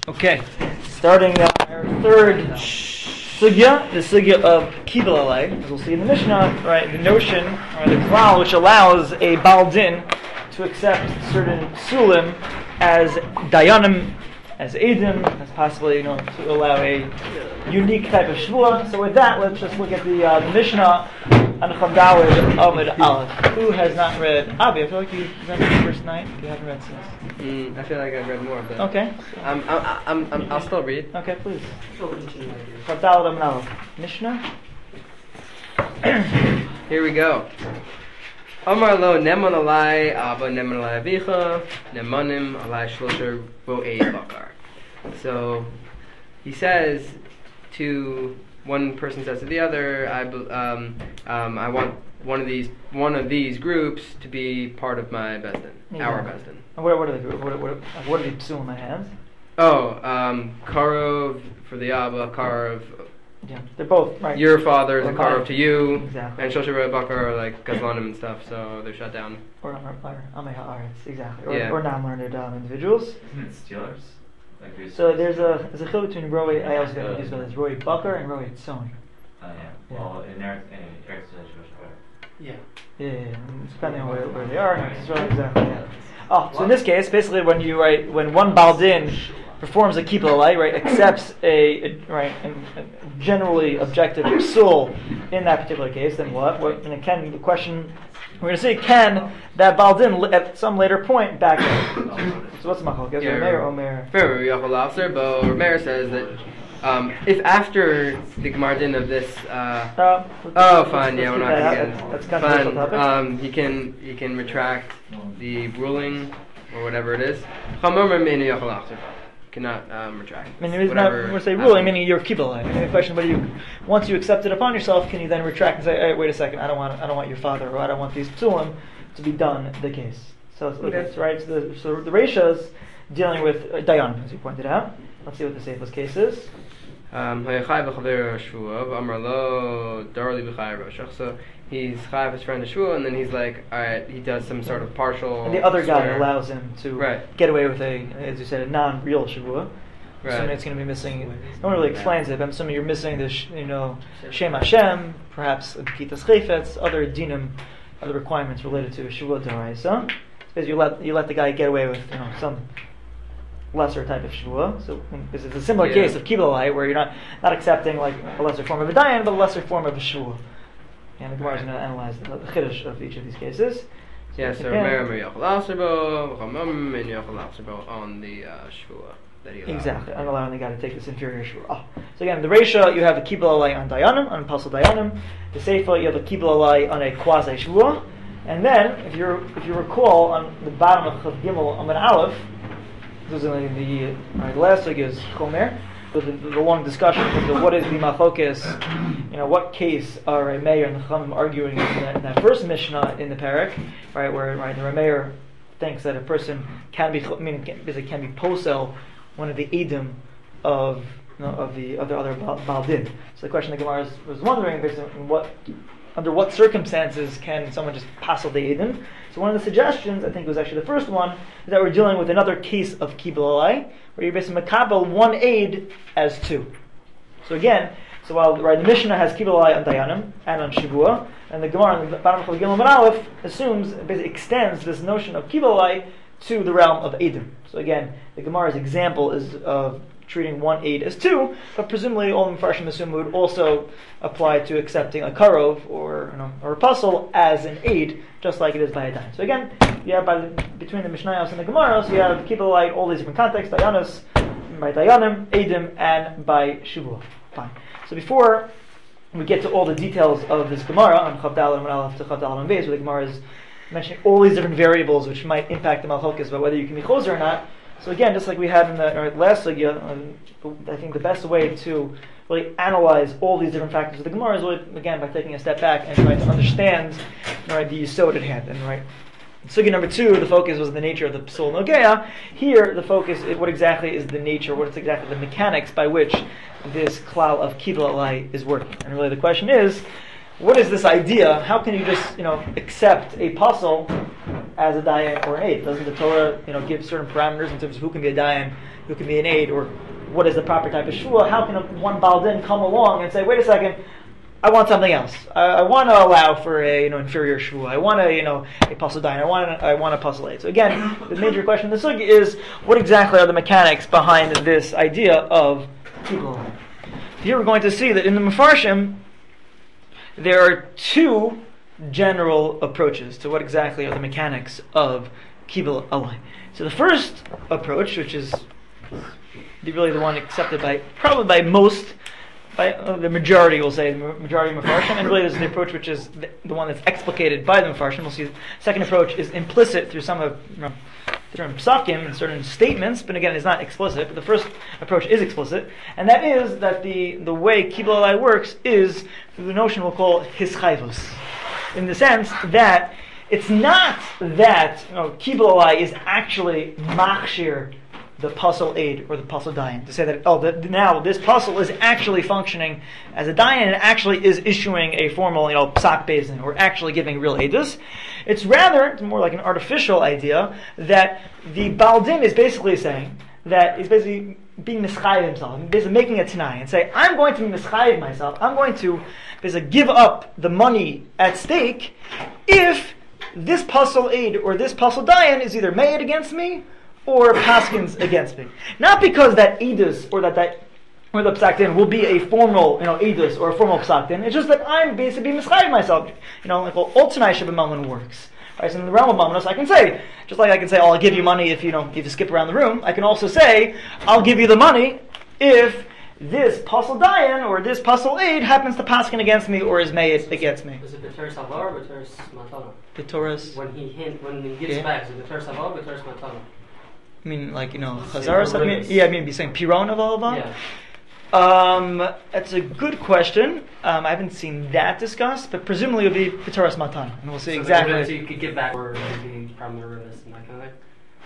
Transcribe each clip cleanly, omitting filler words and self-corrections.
Okay, starting our third sugya, the sugya of kibbul alay, as we'll see in the Mishnah, right? The notion, or the klal, which allows a Baal Din to accept certain sulim as dayanim, as edim, as possibly, to allow a unique type of shvua. So with that, let's just look at the Mishnah on Chavdalid Amid Aleph. Who has not read? Avi, I feel like you read the first night. You haven't read since. I feel like I've read more of that. Okay. I'll still read. Okay, please. Chavdalid Amid Aleph. Mishnah. Here we go. Amar lo neman alai abba neman alai avicha nemanim alai shlosha bo'ei bakar. So he says to one person says to the other, I want one of these groups to be part of my bezdin, our bezdin. And what are the groups? What are the psulim I have? Oh, karov for the abba, karov. Yeah, they're both right. Your father is a karov to you, exactly. And shosha bo'ei bakar are like gazlanim and stuff, so they're shut down. Or amei haaretz, exactly. Or non-learned individuals. Isn't it stealers? So there's a chiluk between Roi. I also got these guys, Roi Bakar and Roi Tzoni. Yeah. Well, in Eretz Yeah. Depending on where they are. Exactly. Yeah. Oh, so in this case, basically, when one Baal Din performs a kibbul alay, right, accepts a generally objective psul in that particular case, then what? And again, the question we're going to say, can that Baal Din at some later point back in? So what's the machlok? Yes, Omer or Omer? But Omer says that if after the Gemara din of this, fine, yeah, we're not going to get that's fine. He can retract the ruling or whatever it is. Cannot retract. I mean, we're going to say ruling, meaning your kibbul alay. I mean, the question, once you accept it upon yourself, can you then retract and say, hey, wait a second, I don't want your father, or I don't want these psulim to be done the case. So it's right. So the Reisha is dealing with dayanim, as you pointed out. Let's see what the safest case is. So he's chayav his friend Shua, and then he's like, all right, he does some sort of partial. And the other guy allows him to get away with as you said, a non-real Shavua. Right. Assuming it's going to be missing. No one really explains it, but I'm assuming you're missing the Shem Hashem, perhaps Kitas Chayfetz, other dinim, other requirements related to Shavua D'oraisa. Because you let the guy get away with some lesser type of shvua. So this is a similar case of kibbul alay, where you're not accepting like a lesser form of a dayan, but a lesser form of a shvua. And the Gemara is going to analyze the chiddush of each of these cases. So on the shvua that he allowed. Exactly, I'm allowing the guy to take this inferior shvua. So again, the Reisha, you have a kibbul alay on dayanim, on pasal dayanim. The Seifa, you have a kibbul alay on a quasi shvua. And then, if you recall, on the bottom of Chav Gimel Amud Aleph, this is the last week is Chomer, with the long discussion of what is the machokes, what case are Rameir and the Chachamim arguing in that first Mishnah in the parak, right, where the Rameir thinks that a person can be posel, one of the edim of the other Baal Din. So the question the Gemara was wondering, basically, under what circumstances can someone just passel the edim? So one of the suggestions, I think it was actually the first one, is that we're dealing with another case of kibbul alay, where you're basically makabel one aid as two. So again, while the Mishnah has kibbul alay on dayanim and on shivua, and the Gemara in the bottom of Gimel Amud Aleph assumes, basically extends this notion of kibbul alay to the realm of edim. So again, the Gemara's example is of treating one aid as two, but presumably all the Mepharshim assume would also apply to accepting a karov or a pasal as an aid, just like it is by a dayan. So again, you have between the Mishnayos and the Gemaros, you have kibbul alay, all these different contexts, dayanos, by dayanim, edim, and by shivua. Fine. So before we get to all the details of this Gemara on Chavdalid Amud Aleph to Chavdalid Amud Beis, where the Gemara is mentioning all these different variables which might impact the malchokas about whether you can be choser or not. So again, just like we had in the last sugya, I think the best way to really analyze all these different factors of the Gemara is really, again, by taking a step back and trying to understand the yisod at hand. And in sugya number 2, the focus was the nature of the psul nogea. Here, the focus is what exactly is the nature, what is exactly the mechanics by which this klal of kibbul alay is working. And really the question is, what is this idea? How can you just accept a pasal as a dayan or an aid? Doesn't the Torah, give certain parameters in terms of who can be a dayan, who can be an aid, or what is the proper type of shvua? How can one baldin come along and say, wait a second, I want something else. I want to allow for a inferior shvua. I want a pasul dayan. I want a pasul aid. So again, the major question in the sugi is, what exactly are the mechanics behind this idea of kibbul? Here we're going to see that in the Mefarshim, there are two general approaches to what exactly are the mechanics of kibbul alai. So the first approach, which is really the one accepted by the majority, we'll say, the majority of Mefarshim, and really this is the approach which is the one that's explicated by the Mefarshim. We'll see the second approach is implicit through some of certain psakim and certain statements, but again, it's not explicit. But the first approach is explicit, and that is that the way kibbul alai works is through the notion we'll call hischayvus, in the sense that it's not that kibbul alai is actually machshir the pasul aid or the pasul dayan, to say that now this pasul is actually functioning as a dayan and actually is issuing a formal psak bezin or actually giving real aidus. It's rather more like an artificial idea that the baldin is basically saying that he's basically being mischayev himself, basically making a tanai and say, I'm going to be mischayev myself, I'm going to basically give up the money at stake if this pasul aid or this pasul dayan is either made against me or paskins against me. Not because that edus or or the psak din will be a formal edus or a formal psak din. It's just that I'm basically mischayev myself. Like Oltanai Shabbat works. Right, so in the realm of Mamanos, I can say, just like I can say, I'll give you money if you skip around the room, I can also say, I'll give you the money if this pasul dayan or this pasul aid happens to paskin against me or is made against me. Is it B'teres Hava or B'teres Matana? B'teres. When he gives back, is it B'teres Hava or B'teres Matana? I mean, Chazaras? I mean, be saying Piron of Alava? Yeah. That's a good question. I haven't seen that discussed, but presumably it'll be B'teres Matan, and we'll see exactly. So you could give back or maybe from the rivers and that kind of thing?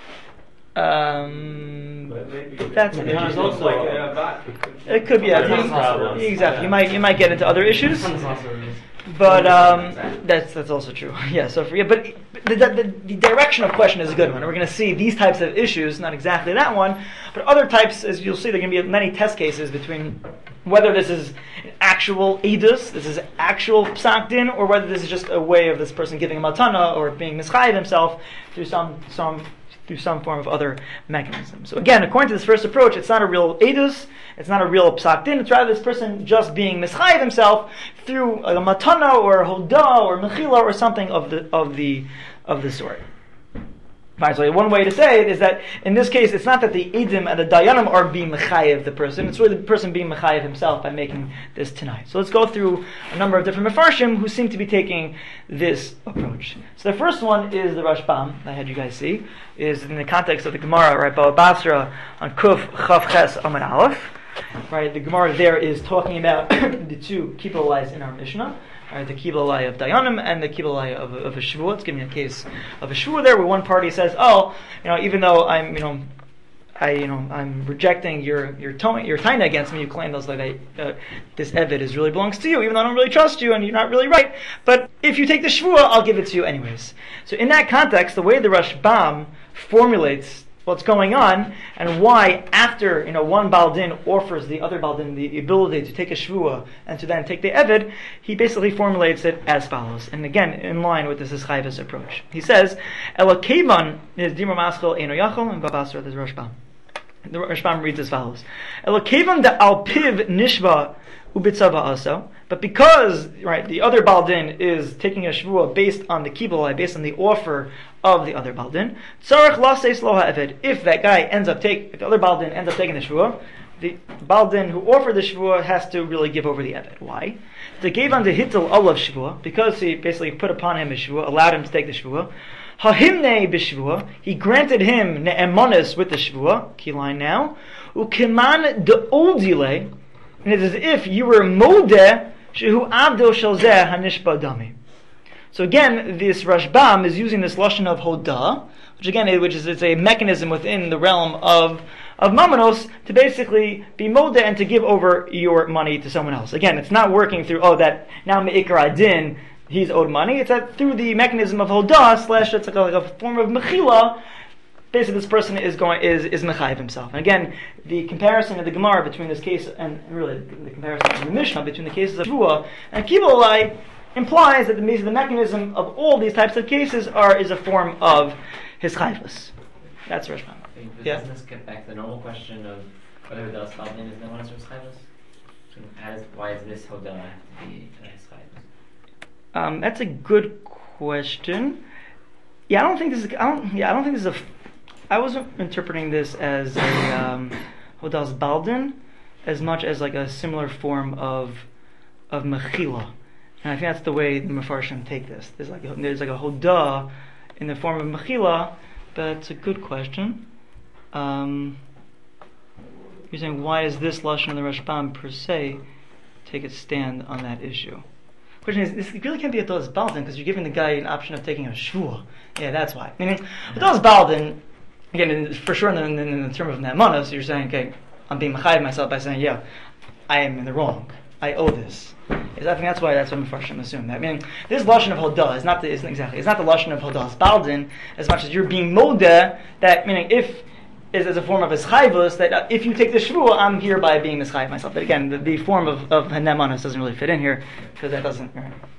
That's an interesting. It could be. Exactly. You might get into other issues. But that's also true. Yeah. So but the direction of question is a good one. We're going to see these types of issues, not exactly that one, but other types. As you'll see, there are going to be many test cases between whether this is an actual edus, this is actual psak din, or whether this is just a way of this person giving a matana or being mischayev himself through some form of other mechanism. So again, according to this first approach, it's not a real edus, it's not a real psak din, it's rather this person just being mischayev himself through a matana or a hoda or mechila or something of the sort. Right, so one way to say it is that in this case, it's not that the edim and the dayanim are being mechayev the person; it's really the person being mechayev himself by making this tonight. So let's go through a number of different mefarshim who seem to be taking this approach. So the first one is the Rashbam. I had you guys see is in the context of the Gemara, right? Baba Basra on Kuf Chav Ches Amud Aleph. Right, the Gemara there is talking about the two kibbul alais in our Mishnah. Right, the kibbul alai of dayanim and the kibbul alai of a shvua. It's giving a case of a shvua there, where one party says, even though I'm rejecting your taina against me, you claim those like this evid is really belongs to you, even though I don't really trust you and you're not really right. But if you take the shvua, I'll give it to you anyways. So in that context, the way the Rashbam formulates what's going on and why after one baldin offers the other baldin the ability to take a shvua and to then take the evid, he basically formulates it as follows. And again, in line with this Chayvus approach, he says, "Elakevan is dimar maschel eno yachol," and Babasra there's Rashbam. The Rashbam reads as follows: "Elakevan da alpiv nishva ubitzava also." But because the other baldin is taking a shvua based on the kibbul alai, based on the offer of the other baldin, tzarich laseis lo ha'eved. If that guy if the other baldin ends up taking the shvua, the baldin who offered the shvua has to really give over the eved. Why? The gave on the hitel olav shvua, because he basically put upon him a shvua, allowed him to take the shvua. Hahimnei b'shvua, he granted him ne'emonis with the shvua. Key line now. Ukiman de oldile, and it is as if you were modeh shehu abdo shalzeh hanishba dami. So again, this Rashbam is using this lashon of hoda, which is a mechanism within the realm of Mamanos to basically be modeh and to give over your money to someone else. Again, it's not working through that now me'ikar adin he's owed money. It's that through the mechanism of hodah / it's like a form of mechila. Basically, this person is mechayiv himself. And again, the comparison of the Gemara between this case and really the comparison of the Mishnah between the cases of Shvuah and Kibbul Alai implies that the mechanism of all these types of cases is a form of his chayvus. That's Rashbam. Yeah. Doesn't this get back to the normal question of whether the Spaldin is no one else's chayvus? Why is this hodah have to be his chayvus? That's a good question. Yeah, I don't think this is I wasn't interpreting this as a Hodas Baldin as much as like a similar form of Mechila. And I think that's the way the Mefarshim take this. There's like a Hodah in the form of Mechila, but it's a good question. You're saying, why does this Lashon of the Rashbam per se take a stand on that issue? The question is, this really can't be a Hodas Baldin because you're giving the guy an option of taking a Shvuah. Yeah, that's why. Meaning, Hodas Baldin, again, for sure in the term of Ne'emana, so you're saying, okay, I'm being mechayiv myself by saying, yeah, I am in the wrong. I owe this. I think that's what Mefarshim assume. That meaning, this lashon of hodah is not the lashon of hodas baldin as much as you're being modeh. That meaning, if is as a form of eschayvus, that if you take the shvuah, I'm hereby being mischayiv myself. But again, the form of ne'emanos doesn't really fit in here because that doesn't.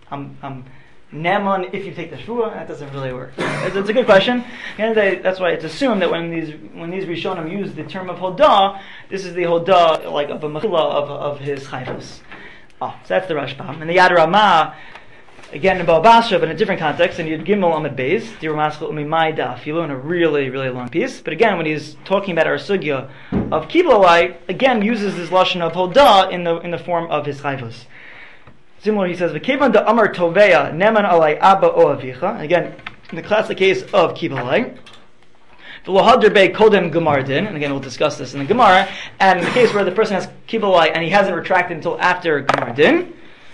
I'm Ne'eman if you take the shvuah, that doesn't really work. It's a good question. And that's why it's assumed that when these Rishonim use the term of hodah, this is the hodah like of a mechila of his chayvus. So that's the Rashbam. And the Yad Ramah, again in Bava Basra, but in a different context, and Yud Gimel Amud Beis, Diramaschel Umimai Da'afilu, in a really, really long piece. But again, when he's talking about our sugya of Kibbul Alai, again uses this lashon of hodah in the form of his chayvus. Similarly, he says, "V'kevan da Amar Toveya Neman Alai Abba O Avicha." Again, in the classic case of Kibbul Alai, V'lohadr Bei Kodem Gemardin, and again we'll discuss this in the Gemara. And in the case where the person has Kibbul Alai and he hasn't retracted until after Gemardin,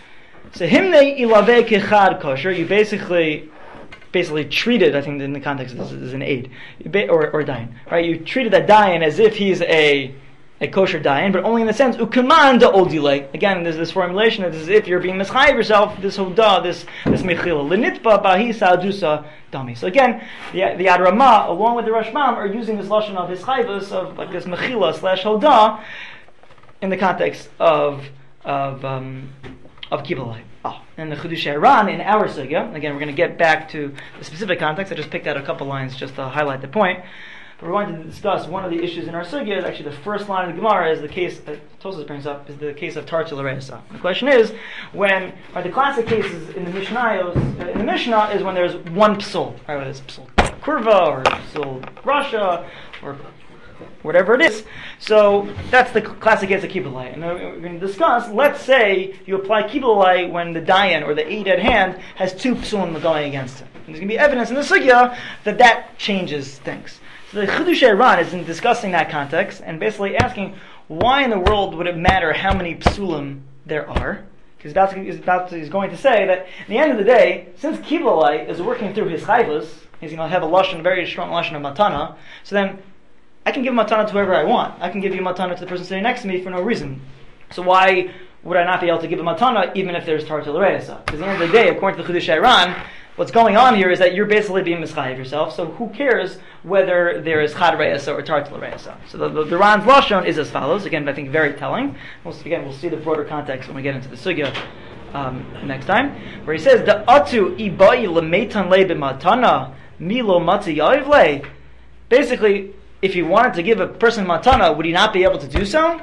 so Himnei Ilave Kechad Kosher, you basically treated, I think in the context of this is an aid or dayan, right? You treated that dayan as if he's a kosher dayan, but only in the sense ukaman da odile. Again, there's this formulation that is if you're being mischayiv yourself, this hodah, this mechila lenitba bahi saudusa dami. So again, the Yad Ramah along with the Rashbam are using this lashon of his chayvus of like this mechila / hodah in the context of Kibbul Alai. And the Chiddushei Haran in our sugya, again we're going to get back to the specific context. I just picked out a couple lines just to highlight the point. But we're going to discuss one of the issues in our sugya. Is actually the first line of the Gemara is the case that Tosfos brings up is the case of Tartil Reisa. The question is when the classic cases in the Mishnah is when there's one psul, right? Whether it's psul kurva or psul rasha or whatever it is. So that's the classic case of Kibbul Alai. And we're going to discuss, let's say you apply Kibbul Alai when the dayan or the aid at hand has two psulim going against him. And there's going to be evidence in the sugya that changes things. So the Chiddushei Haran is in discussing that context and basically asking why in the world would it matter how many psulim there are? Because he's going to say that at the end of the day, since Kibbul Alai is working through his chayvus, he's going to have a very strong lashon of matana. So then I can give matana to whoever I want. I can give you matana to the person sitting next to me for no reason. So why would I not be able to give a matana even if there's Tartil Reisa? Because at the end of the day, according to the Chiddushei Haran, what's going on here is that you're basically being mischayiv yourself, so who cares whether there is chad re'esa or tartil re'esa? So the Ran's lashon is as follows. Again, I think very telling. We'll see the broader context when we get into the sugya next time, where he says, "The atu ibai lemeitan le b'matana milo matzi yayiv le." Basically, if he wanted to give a person matana, would he not be able to do so?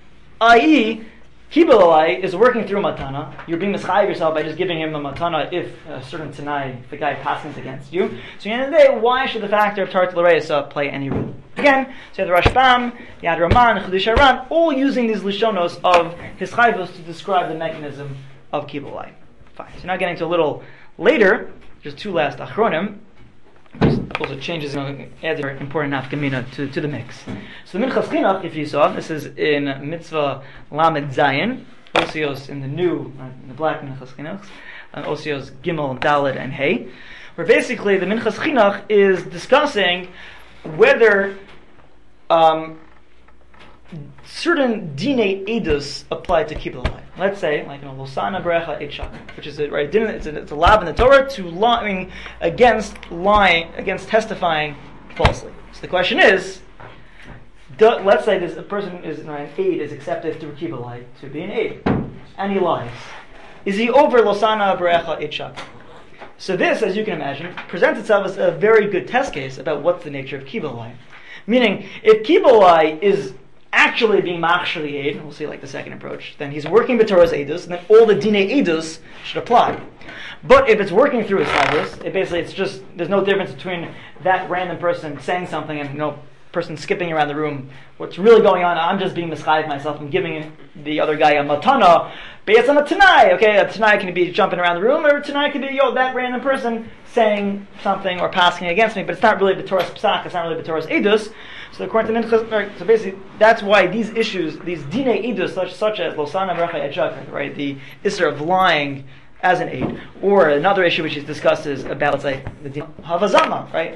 I.e., Kibbul Alai is working through matana. You're being mischayiv yourself by just giving him a matana if a certain tanai, if the guy passes against you. So at the end of the day, why should the factor of Tartil Reisa play any role? Again, so the Rashbam, Yad Ramah, and Chiddushei Haran, all using these lishonos of his chayvus to describe the mechanism of Kibbul Alai. Fine. So now getting to a little later, just two last achronim. Also changes, adds an important nafkamina to the mix. So the Minchas Chinuch, if you saw, this is in Mitzvah Lamed Zayin, Osios in the black Minchas Chinuch, Osios Gimel, Daled, and Hey, where basically the Minchas Chinuch is discussing whether certain dine edus apply to kibbutz alai. Let's say, like losana brecha et shakar, which is right. It's a lav in the Torah to lying against testifying falsely. So the question is, let's say a person is an aid is accepted through kibbutz alai to be an aid, and he lies. Is he over losana brecha et shakar? So this, as you can imagine, presents itself as a very good test case about what's the nature of kibbutz alai. Meaning, if kibbutz alai is actually being machshir the aid, and we'll see like the second approach, then he's working b'Torah's edus, and then all the dine edus should apply. But if it's working through his chayvus, it's just, there's no difference between that random person saying something and person skipping around the room. What's really going on, I'm just being mischayev myself, I'm giving the other guy a matana, but it's on a tanai, okay? A tanai can be jumping around the room, or a tanai can be, that random person saying something or passing against me, but it's not really b'Torah's psak, it's not really b'Torah's edus. So according to Minchas, so basically, that's why these issues, these dine edus, such as losana brecha et shakar, right, the issur of lying as an aid, or another issue which is discussed is about, let's say, the din havazama, right?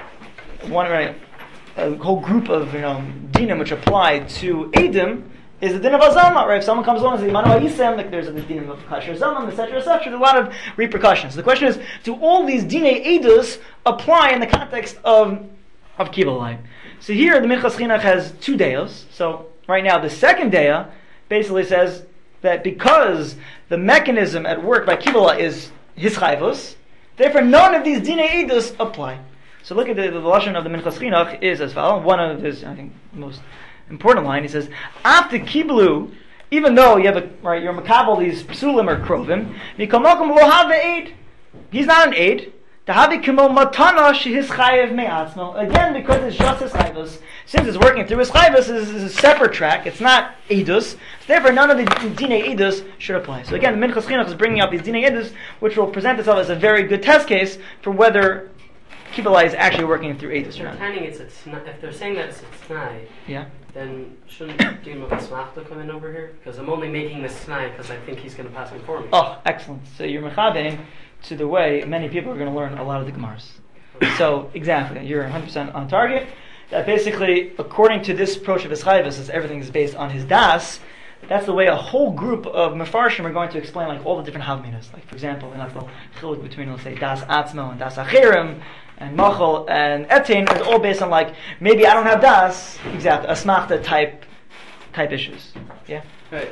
A whole group of dinim which apply to edim is the din of azama, right? If someone comes along and says manu ha'isem, like there's a din of kasher zaman, etc., etc., there's a lot of repercussions. So the question is, do all these dine edus apply in the context of kibbutz alai? So here the Minchas Chinuch has two deos. So right now the second dea basically says that because the mechanism at work by kibbutz alai is his chayvus, therefore none of these dine edus apply. So look at the lashon of the Minchas Chinuch is as follows. One of his, I think, most important line. He says, "After kiblu, even though you have you're makabel these psulim or krovim, mikomokum lo have aid. He's not an aid. Tahavi kimo matana shehis chayev me'atzmo. Again, because it's just his chayvus. Since it's working through his chayvus, is a separate track. It's not edus. So therefore, none of the dine edus should apply. So again, the Minchas Chinuch is bringing up these dine edus, which will present itself as a very good test case for whether kibbutz alai is actually working through edus or not. If they're saying that it's a t'nai, yeah, then shouldn't Din of Asmachta come in over here? Because I'm only making this t'nai because I think he's going to pass before me. Oh, excellent. So you're mechabein to the way many people are going to learn a lot of the Gemaras. So exactly, you're 100% on target. That basically, according to this approach of his chayvus, as everything is based on his das, that's the way a whole group of mefarshim are going to explain like all the different havminas. Like for example, in that little chiluk between, let's say, das atzmo and das achirim, and machol and etin, is all based on like maybe I don't have das, exactly, asmachta type issues. Yeah. Right.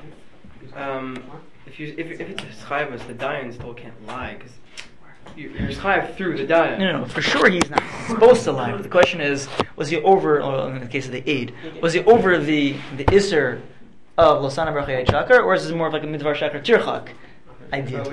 If it's a chayvus, the dayan still can't lie because you're chayv through the dayan. No, for sure he's not supposed to lie. But the question is, was he over? Or in the case of the aid, was he over the issur of losana brecha et shakar, or is this more of like a midvar shakar tirchak idea?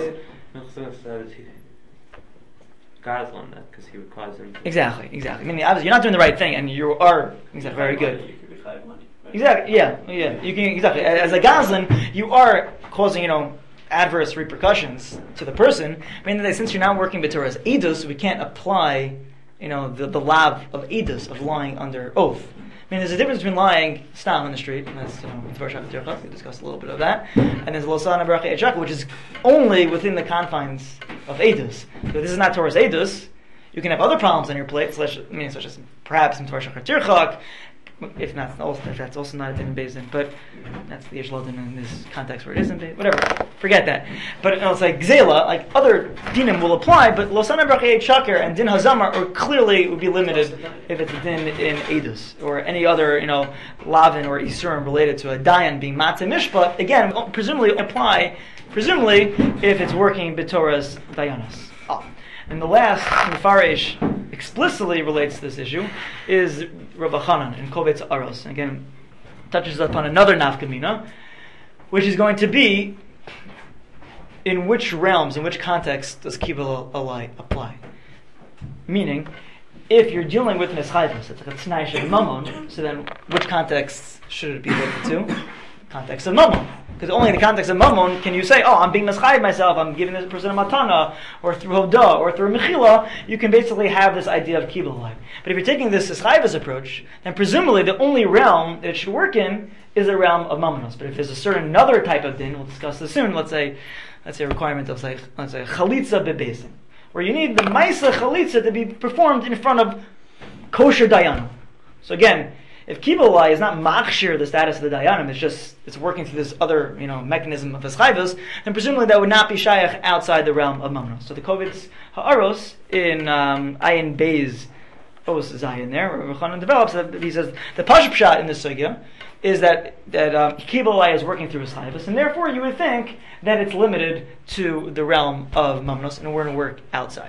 God's on that because he would cause him. Exactly. I mean, obviously, you're not doing the right thing, and you are very good. Exactly. Yeah. You can exactly as a gazlan, you are causing adverse repercussions to the person. I mean, since you're not working b'Torah's edus, we can't apply the lav of edus of lying under oath. I mean, there's a difference between lying stam in the street, and that's we discussed a little bit of that, and there's losana brecha et shakar, which is only within the confines of edus. So this is not Torah's edus. You can have other problems on your plate, such as perhaps some Torah shakar tirchak, if that's also not a din in Beis, but that's the Yishlodin in this context where it isn't Beis. Whatever, forget that. But it's like Gzela, like other dinim will apply, but Losana Brecha et Shakar and Din Hazamar are clearly would be limited if it's a din in Edus or any other Lavin or Isurim related to a Dayan being Matzah Mishpat. Again, will presumably apply if it's working b'Torah's Dayanas. And the last Mefarish explicitly relates to this issue is Rabbi Chanan in Kovetz Aros. Again, touches upon another nafkamina, which is going to be in which realms, in which context does kibbutz alai apply? Meaning, if you're dealing with mischayvus, it's like a t'nai shel mamon, so then which context should it be limited to? Context of mamon. Because only in the context of mamon can you say, I'm being mischayev myself, I'm giving this person a matana, or through hodah, or through mechila. You can basically have this idea of kibbutz alai. But if you're taking this chayvus approach, then presumably the only realm that it should work in is the realm of mamonos. But if there's a certain another type of din, we'll discuss this soon. Let's say a requirement of let's say chalitza bebesim, where you need the ma'isa chalitza to be performed in front of kosher dayanim. So again, if Kibbutz is not machshir the status of the dayanim, it's working through this other mechanism of eschayvus, then presumably that would not be shayach outside the realm of mamnos. So the Kovitz Ha'aros in Ayin Beis Os Zayin there, where Chanan develops that he says the pashut pshat in this sugya is that Kibbutz is working through eschayvus, and therefore you would think that it's limited to the realm of mamnos and we're going to work outside.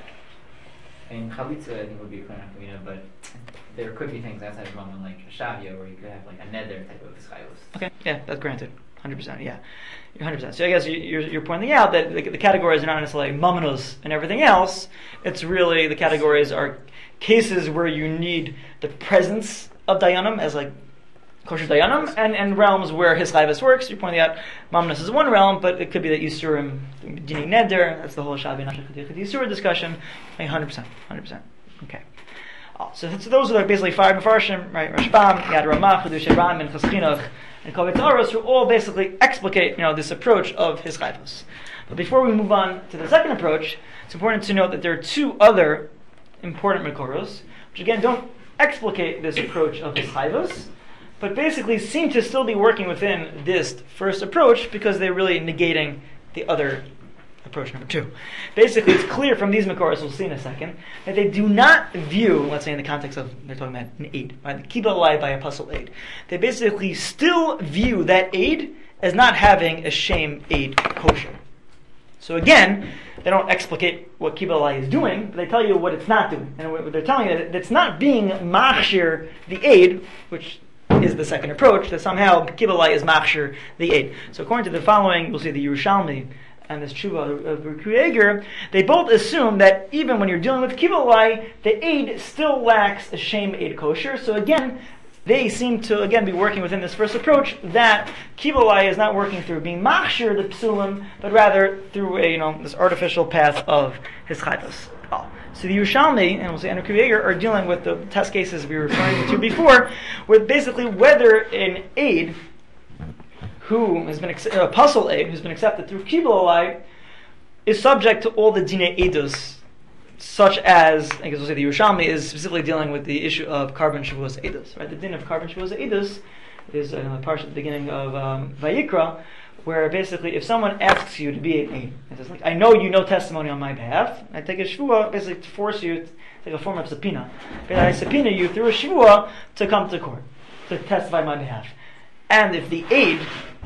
And chalitza, I think, would be a Klanafkamina, but there could be things outside of Mammon, like a Shavia, where you could have like a nether type of eschayvus. Okay, yeah, that's granted. 100%, yeah. 100%. So I guess you're pointing out that the categories are not necessarily mamnos and everything else. It's really, the categories are cases where you need the presence of dayanim as like kosher dayanim, and realms where his chayvus works. You're pointing out mamnos is one realm, but it could be that yisurim, dini neder, that's the whole Shavi Yisur discussion. 100%. Okay. So those are basically five Mefarshim, right? Rashbam, Yad Ramah, Chedush Ram, and Chaschinuch, and Kovitz Aros, who all basically explicate, this approach of his chayvus. But before we move on to the second approach, it's important to note that there are two other important Mekoros, which again don't explicate this approach of his chayvus, but basically seem to still be working within this first approach because they're really negating the other approach number two. Basically, it's clear from these Mekoros, we'll see in a second, that they do not view, let's say in the context of, they're talking about an aid, by the Kibbutz by apostle aid. They basically still view that aid as not having a shame aid kosher. So again, they don't explicate what Kibbutz is doing, but they tell you what it's not doing. And what they're telling you that it's not being machshir the aid, which is the second approach, that somehow Kibbutz is machshir the aid. So according to the following, we'll see the Yerushalmi and this tshuva of Rukuyeger, they both assume that even when you're dealing with Kibbutz, the aid still lacks a shame aid kosher. So again, they seem to again be working within this first approach that Kibbutz is not working through being machshir the psulim, but rather through a this artificial path of his chayvus. So the Yerushalmi and we'll say Andrew Rukuyeger are dealing with the test cases we were referring to before, with basically whether an aid who has been a puzzle aid who's been accepted through Kibbutz is subject to all the dinei edus, such as I guess we'll say the Yerushalmi is specifically dealing with the issue of carbon shavuos edus. Right, the din of carbon shavuos edus is a part at the beginning of Vayikra, where basically if someone asks you to be an aid, it says like I know you know testimony on my behalf, I take a shvuah basically to force you to take a form of subpoena. I subpoena you through a shvuah to come to court to testify on my behalf. And if the aid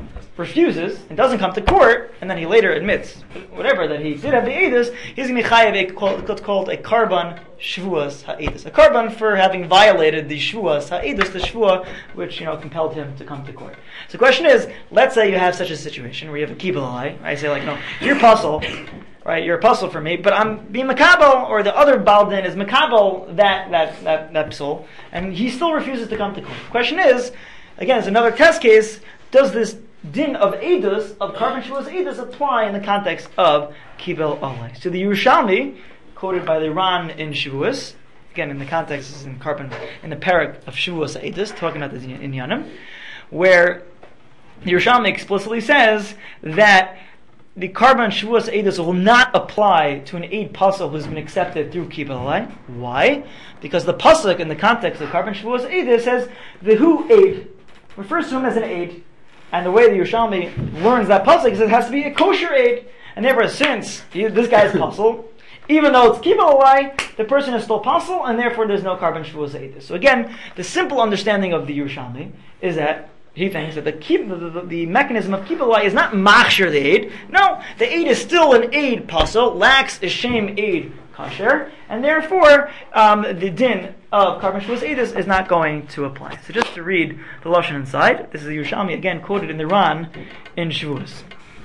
refuses and doesn't come to court, and then he later admits whatever that he did have the aidus, he's going to be chayav what's called a carbon shvuas ha'edus, a carbon for having violated the shvuas ha'edus, the shvuah which compelled him to come to court. So the question is, let's say you have such a situation where you have a kibbutz. I say like, no, you're puzzle, right? You're a puzzle for me, but I'm being makabel, or the other baldin is makabel that psul, and he still refuses to come to court. The question is, again, it's another test case. Does this din of edus, of carbon shavuos edus, apply in the context of kibbutz alay? So the Yerushalmi, quoted by the Ran in Shavuos, again in the context is in the parak of shavuos edus, talking about this in Yanim, where the Yerushalmi explicitly says that the carbon shavuos edus will not apply to an aid pasuk who's been accepted through kibbutz alay. Why? Because the pasuk in the context of carbon shavuos edus says the who aid refers to him as an aid, and the way the Yerushalmi learns that pasuk is it has to be a kosher aid, and therefore since this guy is pasul, even though it's kibbutz alay, the person is still pasul, and therefore there's no carbon shavuos edus. So again, the simple understanding of the Yerushalmi is that he thinks that the mechanism of kibbutz alay is not machshir the aid. No, the aid is still an aid pasul, lacks a shame aid kasher, and therefore the din of carbon shavuos edus is not going to apply. So just to read the lashon inside, this is the Yerushalmi again quoted in the Ran in Shavuos.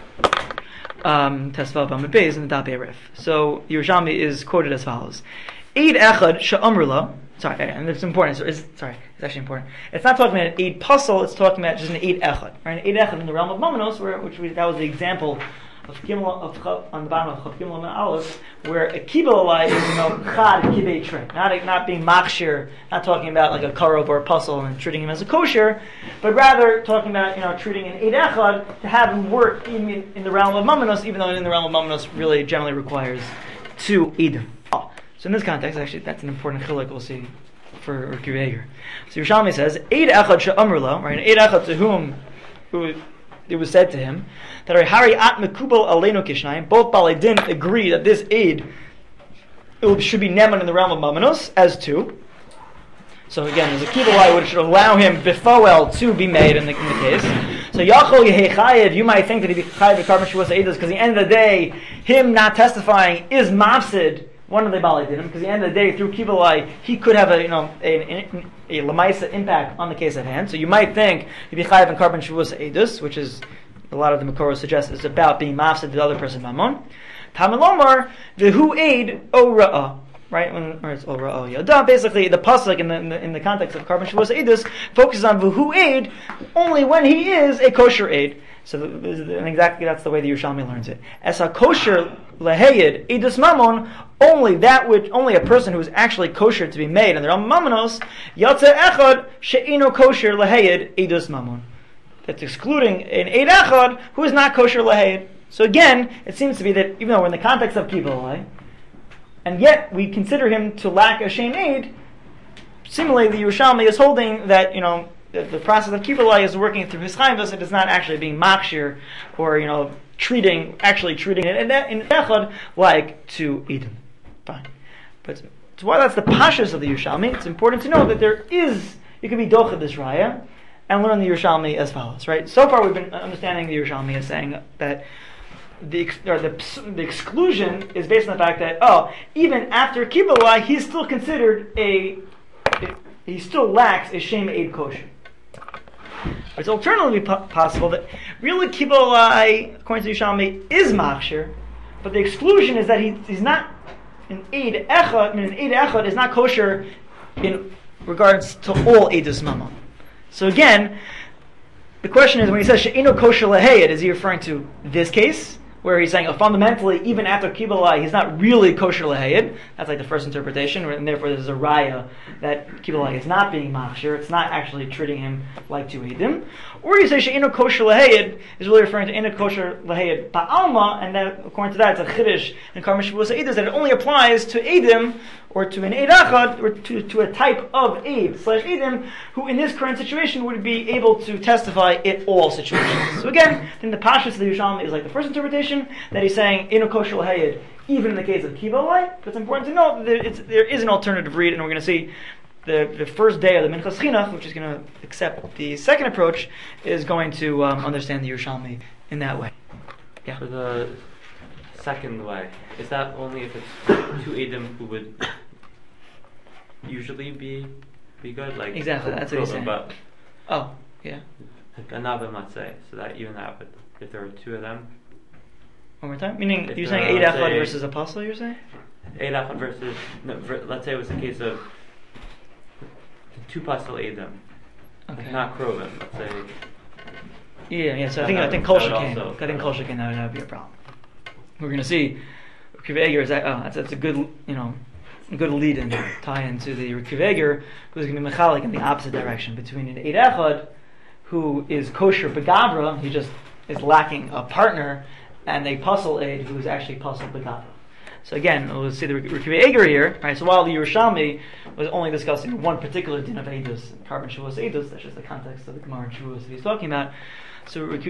Tesvav Amud Beis in the Dab Rif. So Yerushalmi is quoted as follows: Eid echad she'amrula. Sorry, and it's important. It's actually important. It's not talking about an Eid puzzle. It's talking about just an Eid echad. Right, an Eid echad in the realm of Mamonos, that was the example of on the bottom of Chav Gimel and Aleph, where a kibbutz alay is chad kibei tre, not being machshir, not talking about like a karov or a puzzle and treating him as a kosher, but rather talking about treating an eid echad to have him work in the realm of mamonos, even though in the realm of mamonos really generally requires two eidim. So in this context, actually, that's an important chiluk we'll see for Akiva Eiger. So Yerushalmi says, Eid Echad she'amru lo, right? Eid Echad to whom it was said to him that Hari at Mekubal Aleinu Kishnayim, both Balei Din agree that this aid should be neman in the realm of Mamanos as two. So again, there's a kibbutz which should allow him bifoel to be made in the case. So Yachol Yehei Chayev, you might think that he'd be Chayev Karban Shavuos Eidos because at the end of the day, him not testifying is mafsid one of the Balei Dinim, because at the end of the day, through kibbutz he could have a lemaisa impact on the case at hand. So you might think he'd be Chayev and Karban Shavuos Eidos, which is a lot of the Makoros suggest is about being mafsid to the other person Mammon. Tamalomar v'hu aid o ra'ah. Right, or it's o ra'ah yada. Basically, the pasuk in the context of Karban Shavuos Eidos focuses on v'hu aid only when he is a kosher aid. So, and exactly that's the way the Yerushalmi learns it. As a kosher lehayed edus mammon, only a person who is actually kosher to be made, and they're on mammonos yatze echad she'ino kosher lehayed edus mammon. That's excluding an eid echad who is not kosher lehayed. So again, it seems to be that even though we're in the context of kibbutz, and yet we consider him to lack a shem aid, similarly the Yerushalmi is holding that the process of kibbutz is working through his chayvus. It is not actually being makshir or treating it in echad like to Eden. Fine, but so while that's the pashas of the Yerushalmi, it's important to know that you can be docha this raya and learn the Yerushalmi as follows. Right. So far we've been understanding the Yerushalmi as saying that the exclusion is based on the fact that even after kibbutz he's still considered he still lacks a shem aid kosher. It's alternatively possible that really kibbutz, according to Yerushalmi, is machshir, but the exclusion is that he's not an eid echad. An eid echad is not kosher in regards to all eidus mammon. So again, the question is when he says she'ino kosher lehayed, is he referring to this case, where he's saying fundamentally, even after kibbutz, he's not really kosher lehayed? That's like the first interpretation, and therefore there's a raya that kibbutz is not being machshir, it's not actually treating him like two edim. Or you say she'ino kosher lehayed is really referring to ino kosher lehayed ba'alma, and that according to that it's a chiddush in Karban Shavuos Eidos that it only applies to edim or to an eid achad, or to a type of eid / edim, who in this current situation would be able to testify in all situations. So again, then the pashas of the Yerushalmi is like the first interpretation, that he's saying ino kosher lehayed even in the case of kibbutz. But it's important to note that there is an alternative read, and we're going to see the first day of the Minchas Chinuch, which is going to accept the second approach, is going to understand the Yerushalmi in that way. Yeah. For the second way, is that only if it's two edim who would usually be good? Like exactly, that's what he's saying. But yeah. Like a nabim, let's say, so that even that would, if there were two of them. One more time? Meaning, If you're there saying are, eid echad say, versus apostle, you're saying? Eid echad versus, let's say it was a case of two pastel edim, Okay. not krovim. Let's say. Yeah. So I think that kol would shekain. also- I think kol shekain that would be a problem. We're going to see. Akiva Eiger is that's a good good lead-in tie-in to the Akiva Eiger, who's going to be mechalik in the opposite direction between an eid echad who is kosher begavra, he just is lacking a partner, and a pasel aid who is actually pasel begavra. So again, we'll see the Akiva Eiger here. Right. So while the Yerushalmi was only discussing one particular din of Eidos, Karban Shavuos Eidos, that's just the context of the Gemara and Shavuos that he's talking about. So Rabbi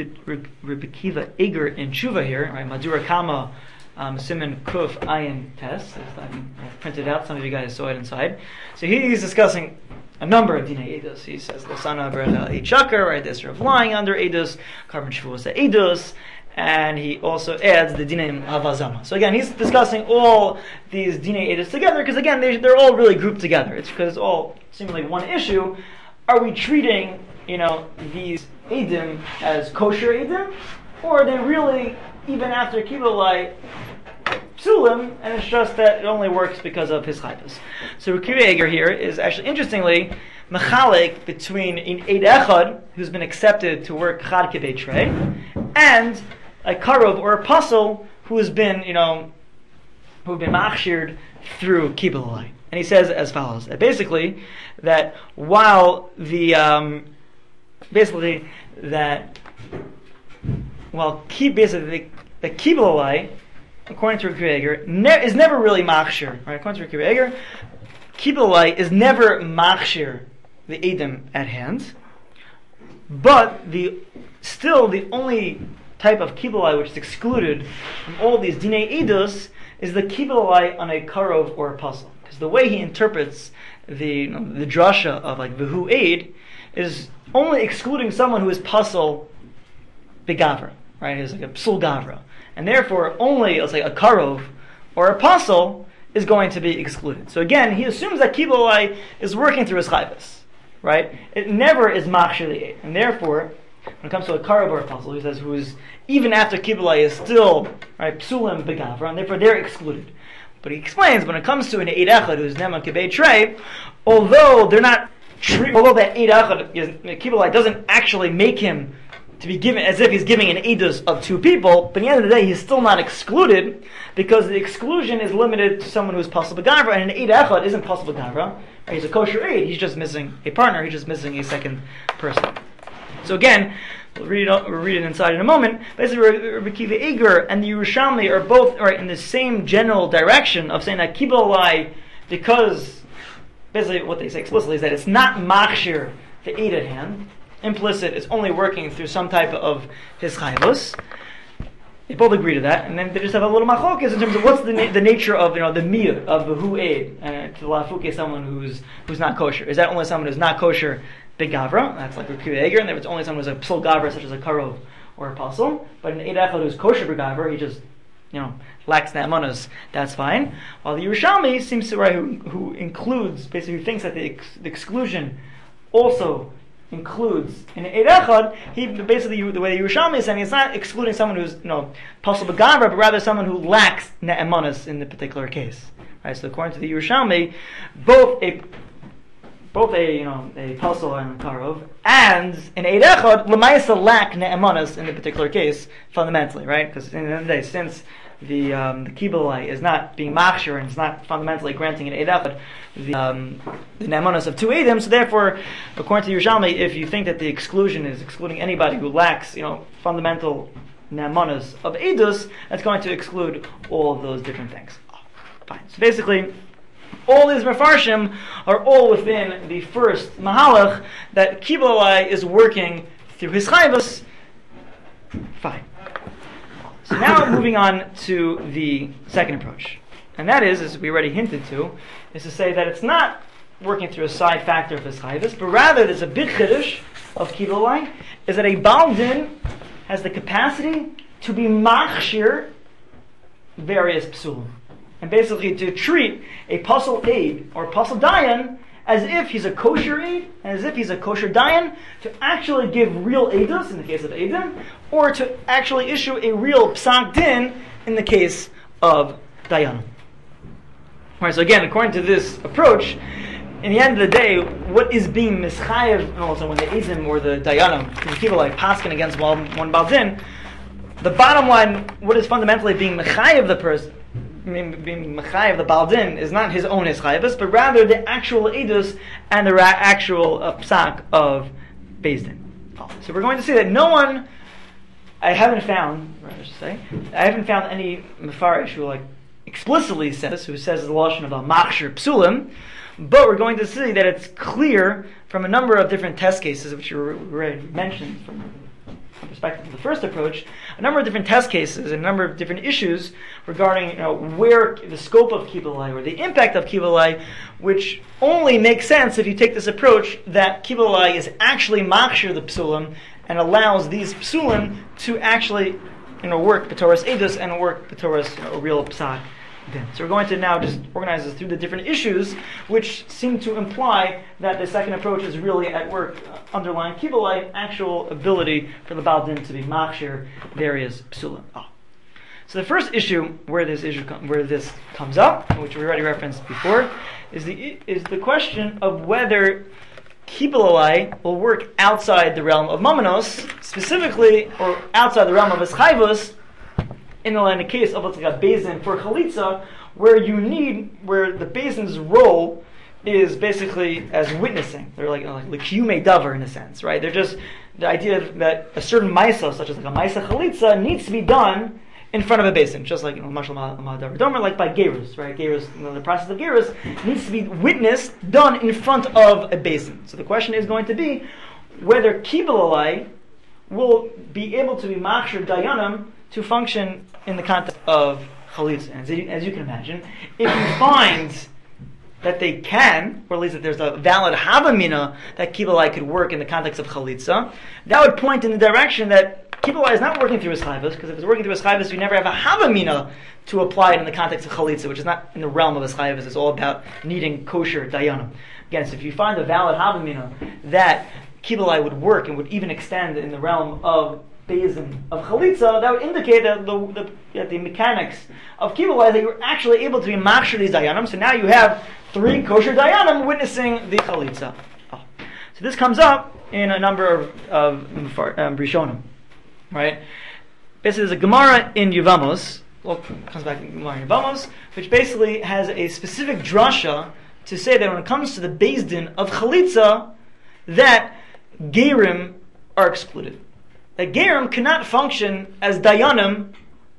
Akiva Eiger in Tshuva here, right? Madura Kama Siman Kuf Ayin Tes. I've printed out. Some of you guys saw it inside. So he's discussing a number of dinei Eidos. He says the son of Eid Shakar, right? This of lying under Eidos, Karban Shavuos Eidos. And he also adds the dinei havazama. So again, he's discussing all these dinei edus together because again, they're all really grouped together. It's because it's all seemingly one issue. Are we treating these edim as kosher edim, or are they really even after kibbutz psulim, and it's just that it only works because of his chayvus? So Akiva Eiger here is actually interestingly mechalik between an eid echad who's been accepted to work chad kibei trei and a karov or a pasel who has been, who've been machshired through kibbutz. And he says as follows: that basically, that while the kibbutz, according to Akiva Eiger, is never really machshir. Right? According to Akiva Eiger, Kibbutz is never machshir the Edom at hand, but the only type of Kibbutz which is excluded from all these Dinei Eidos is the Kibbutz on a Karov or a puzzle. Because the way he interprets the drasha of like V'hu Eid is only excluding someone who is puzzle begavra, right? He's like a psul gavra. And therefore only, let's say, a Karov or a puzzle is going to be excluded. So again, he assumes that Kibbutz is working through his chayvus, right? It never is machshir the Eid. And therefore, when it comes to a Karov or a puzzle, he says, who's even after Kibbutz is still, right, psulim begavra, and therefore they're excluded. But he explains, when it comes to an Eid Echad who's Neman Kibei Trey, although that Eid Echad, Kibbutz doesn't actually make him to be given as if he's giving an Eidus of two people, but at the end of the day, he's still not excluded, because the exclusion is limited to someone who's Pasal Begavra, and an Eid Echad isn't Pasal Begavra. He's a kosher Eid, he's just missing a partner, he's just missing a second person. So again, we'll read it inside in a moment. Basically, Rabbi Akiva Eiger and the Yerushalmi are both right in the same general direction of saying that Kibbutz, because basically what they say explicitly is that it's not machshir the Eid at hand. Implicit is only working through some type of his chayvus. They both agree to that, and then they just have a little machlokes in terms of what's the nature of the miyut of V'hu Eid to lafuke someone who's not kosher. Is that only someone who's not kosher begavra? That's like Rabbi Eiger, and if it's only someone who's a psul gavra such as a karov or a pasul, but an Eid Echad who's kosher begavra, he just lacks ne'emanos, that's fine. While the Yerushalmi seems to who includes, basically who thinks that the exclusion also includes in Eid Echad, he basically, the way the Yerushalmi is saying, it's not excluding someone who's pasul begavra, but rather someone who lacks ne'emanos in the particular case. Right? So according to the Yerushalmi, both a pasul and a karov and an Eid Echad l'maisa lack ne'emanos in the particular case fundamentally, right? Because at the end of the day, since the Kibbutz is not being machshir and is not fundamentally granting an Eid Echad the ne'emanos of two Eidim, so therefore, according to Yerushalmi, if you think that the exclusion is excluding anybody who lacks fundamental ne'emanos of Eidus, that's going to exclude all of those different things. Fine. So basically, all these mefarshim are all within the first mahalach that Kibbutz is working through his chayvus. Fine. So now moving on to the second approach. And that is, as we already hinted to, is to say that it's not working through a side factor of his chayvus, but rather there's a big chiddush of Kibbutz, is that a Baal Din has the capacity to be machshir various psulim. And basically to treat a pasul Eid or pasul dayan as if he's a kosher Eid, and as if he's a kosher dayan, to actually give real Eidus in the case of Eidim, or to actually issue a real psak din in the case of dayanim. Alright, so again, according to this approach, in the end of the day, what is being mischayev, and also when the Eidim or the dayanim, people like paskin against one Baal Din, the bottom line, what is fundamentally being mechayev the person, being mechayev the Baal Din, is not his own chayvus, but rather the actual Eidus and the actual psak of Beis Din. So we're going to see that I haven't found any mefarish who explicitly says the lashon of a machshir psulim, but we're going to see that it's clear from a number of different test cases, which you already mentioned from the perspective of the first approach, a number of different test cases and a number of different issues regarding where the scope of Kibbutz or the impact of Kibbutz, which only makes sense if you take this approach that Kibbutz is actually machshir the psulim and allows these psulim to actually work b'toras edus and work b'toras a real psak. So we're going to now just organize this through the different issues, which seem to imply that the second approach is really at work underlying Kibbutz, actual ability for the Baal Din to be machshir various psulim. So the first issue where this comes up, which we already referenced before, is the question of whether Kibbutz will work outside the realm of Mamanos, specifically, or outside the realm of Eschayvus, in the case of what's like a Beis for Chalitza, where the Beisin's role is basically as witnessing. They're like Kiyumei Davar in a sense, right? They're just the idea that a certain Maisa, such as like a Maisa Chalitza, needs to be done in front of a basin, just like Mashal Domer, like by gerus, right? Gerus, the process of gerus needs to be witnessed, done in front of a basin. So the question is going to be whether Kibbalalai will be able to be machshir dayanim to function in the context of chalitza. And as you can imagine, if you find that they can, or at least that there's a valid havamina that Kibbalai could work in the context of chalitza, that would point in the direction that Kibbalai is not working through his chayvus, because if it's working through his chayvus, you never have a havamina to apply it in the context of chalitza, which is not in the realm of his chayvus. It's all about needing kosher dayanim. Again, so if you find a valid havamina that Kibbalai would work and would even extend in the realm of Beizin of chalitza, that would indicate that the mechanics of Kibbalai, that you're actually able to be machshir these dayanim. So now you have 3 kosher dayanim witnessing the chalitza. Oh. So this comes up in a number of Rishonim, right? Basically, there's a Gemara in Yevamos, comes back in Gemara in Yevamos, which basically has a specific drasha to say that when it comes to the Beis Din of chalitza, that gerim are excluded. That gerim cannot function as dayanim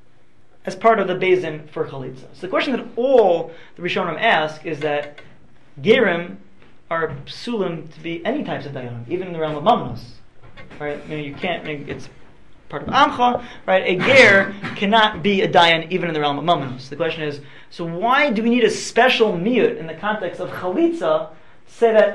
as part of the Beis Din for chalitza. So the question that all the Rishonim ask is that gerim are psulim to be any types of dayanim, even in the realm of mamnos. Right? I mean, you can't. I mean, it's part of amcha. Right? A ger cannot be a dayan even in the realm of mamnos. The question is, so why do we need a special miyut in the context of chalitza? Say that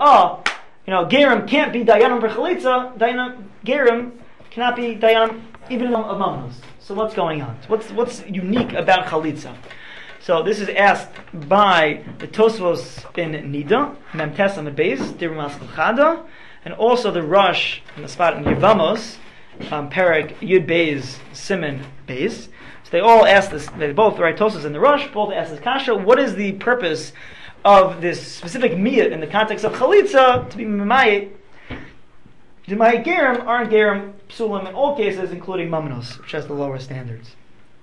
gerim can't be dayanim for chalitza. Gerim cannot be dayanim even in the realm of mamnos. So what's going on? What's unique about chalitza? So this is asked by the Tosfos in Nida, Memtes Amud Beis, Divrei Maskil Chada, and also the Rosh in the spot in Yevamos, Perek Yud Beis, Siman Beis. So they all ask this. They both, right? Tosfos and the Rosh, both ask this kasha. What is the purpose of this specific miyut in the context of chalitza to be memayit? The Mayit gerim aren't gerim psulim in all cases, including mamnos, which has the lower standards.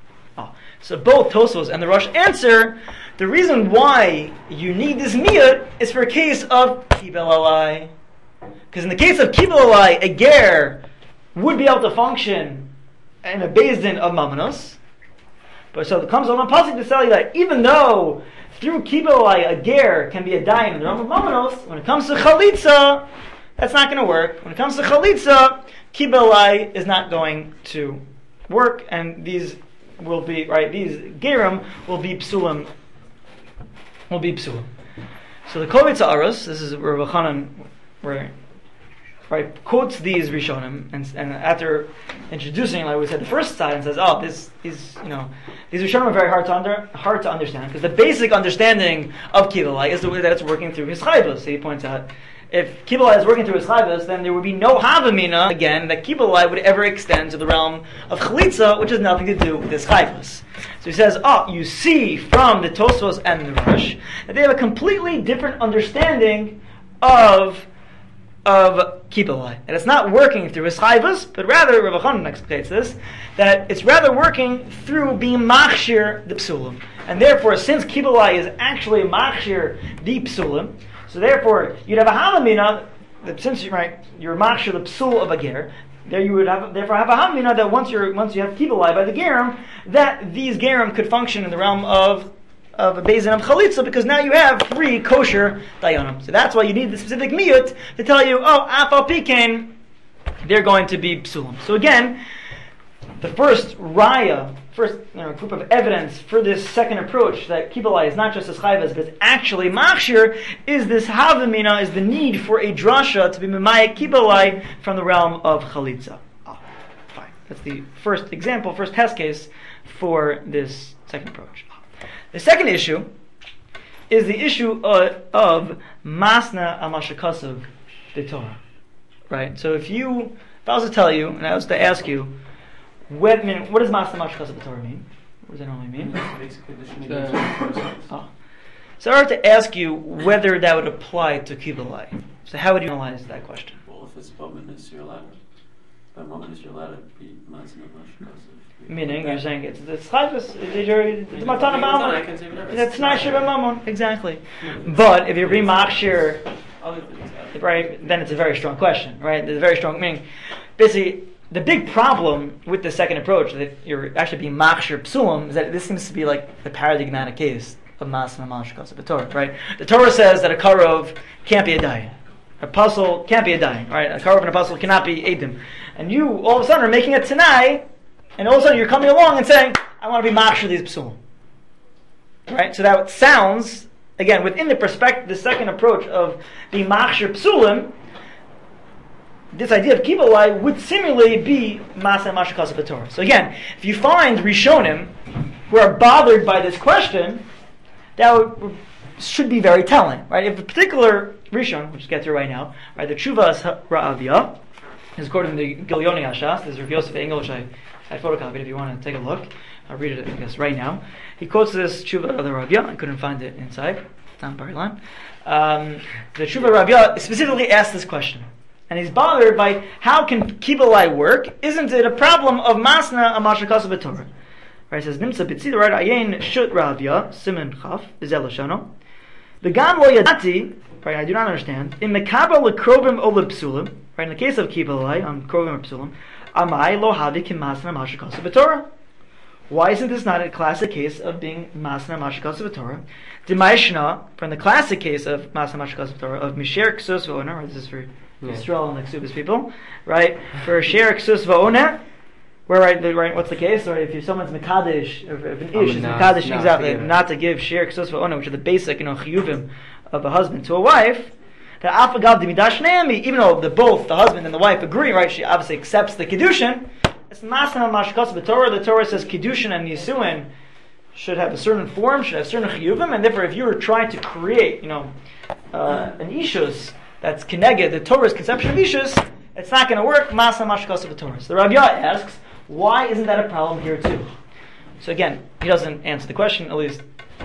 So both Tosfos and the Rosh answer, the reason why you need this miyut is for a case of Kibbalalai. Because in the case of Kibbalalai, a ger would be able to function in a Beis Din of mamnos. But so it comes on a pasuk to tell you that even though through Kibbalalai a ger can be a dayan in the realm of mamnos, when it comes to chalitza, that's not going to work. When it comes to chalitza, Kibbalalai is not going to work, and these will be, right, these gerim will be psulim. So the Kovitz Aros, this is where Rav Chanan, right, quotes these Rishonim, and after introducing, like we said, the first side, and says, these Rishonim are very hard to understand, because the basic understanding of Kibbalai is the way that it's working through his chayvus. So he points out, if Kibbalai is working through his chayvus, then there would be no havamina, again, that Kibbalai would ever extend to the realm of chalitza, which has nothing to do with his chayvus. So he says, you see from the Tosfos and the Rosh that they have a completely different understanding of Kibbalai. And it's not working through his chayvus, but rather, Rav Chanan explains this, that it's rather working through being machshir the psulim. And therefore, since Kibbalai is actually machshir the psulim, so therefore, you'd have a halamina that since you're machshir the psul of a ger, there you would therefore have a halamina that once you have Kibbalai by the gerim, that these gerim could function in the realm of a Beis Din of chalitza, because now you have 3 kosher dayanim. So that's why you need the specific miyut to tell you, afal pikein, they're going to be psulim. So again, the first group of evidence for this second approach, that Kibbalai is not just as chayvus, but it's actually machshir, is this havamina, is the need for a drasha to be memayik Kibbalai from the realm of chalitza. Fine. That's the first example, first test case for this second approach. The second issue is the issue of masna amashakasav de Torah. Right? So if I was to tell you, and I was to ask you, what does masna amashakasav de Torah mean? What does that normally mean? So I were to ask you whether that would apply to Kibbalai. So how would you analyze that question? Well, if it's momentous, you're allowed to be masna amashakasav. Meaning, you're saying it's chayvus, it's matana mamon. It's not shiva mamon, exactly. But if you're being machshir, right, then it's a very strong question, right? There's a very strong meaning. Basically, the big problem with the second approach, that you're actually being machshir psulim, is that this seems to be like the paradigmatic case of Masna Mashkas of the Torah, right? The Torah says that a karov can't be a dayan. A puzzle can't be a dayan, right? A karov and a puzzle cannot be edim. And you, all of a sudden, are making a tanai, and all of a sudden you're coming along and saying, I want to be machshir these psulim. Right? So that sounds, again, within the perspective, the second approach of being machshir psulim, this idea of kibalai would similarly be Masna Mashkas of the Torah. So again, if you find Rishonim who are bothered by this question, that should be very telling, right? If a particular Rishon, which we'll get to right now, right, the Tshuvas Ra'aviyah, is according to the Gilyoni Hashas, this is Rav Yosef Engel, which I photocopied if you want to take a look. I'll read it, I guess, right now. He quotes this Tshuva of the Ra'aviyah. I couldn't find it inside. It's on Bar-Ilan. The Tshuva Ra'aviyah specifically asked this question. And he's bothered by how can Kibalai work? Isn't it a problem of Masna Amashakasu B'Torah? Right, it says, Nimsa B'tzid, right, Ayin Shut Ra'aviyah, Simen Chaf, Vizel Lashano. The Gam Lo Yadati, right, I do not understand, in Mekabel L'Krovim O L'Psulim, right, in the case of Kibalai, on Krovim or Psulim, Amai Lo Havi Kim Masna Amashakasu B'Torah. Why isn't this not a classic case of being Masna Mashakasu B'Torah? D'Maishna, from the classic case of Masna Mashakasu B'Torah, of Misher Ksus V'Oner, right, this is for Yisrael and the Ksubas people, right? For Sher Ksus V'Oner, where right, what's the case? Or if someone's Mekadesh, or if an Ish is Mekadesh, exactly, not to give Sher Ksus V'Oner, which are the basic, chiyuvim of a husband to a wife, that Afagav D'Midash Ne'emi, even though both the husband and the wife agree, right, she obviously accepts the Kiddushin, it's Masna Mashkas B'Torah. The Torah says Kiddushin and Yisuin should have a certain form, should have certain chiyuvim, and therefore if you were trying to create, an Ishus that's Keneged, the Torah's conception of Ishus, it's not going to work, Masna Mashkas B'Torah. So the Rav Yah asks, why isn't that a problem here too? So again, he doesn't answer the question, at least